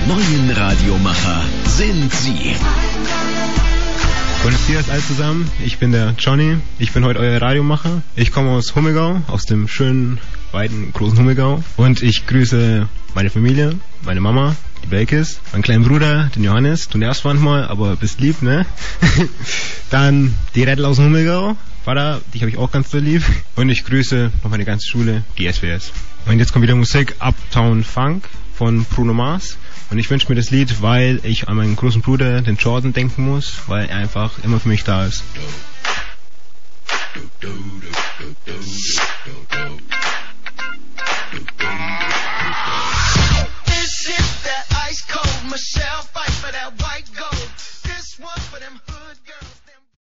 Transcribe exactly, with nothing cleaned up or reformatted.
neuen Radiomacher sind sie. Buenos dias alle zusammen, ich bin der Johnny, ich bin heute euer Radiomacher. Ich komme aus Hummelgau, aus dem schönen, weiten, großen Hummelgau. Und ich grüße meine Familie, meine Mama, die Belkis, meinen kleinen Bruder, den Johannes, du nervst manchmal, aber bist lieb, ne? Dann die Rädel aus dem Hummelgau, Vater, dich habe ich auch ganz so lieb. Und ich grüße noch meine ganze Schule, die S W S. Und jetzt kommt wieder Musik, Uptown Funk von Bruno Mars. Und ich wünsche mir das Lied, weil ich an meinen großen Bruder, den Jordan, denken muss, weil er einfach immer für mich da ist. This is that ice cold Michelle.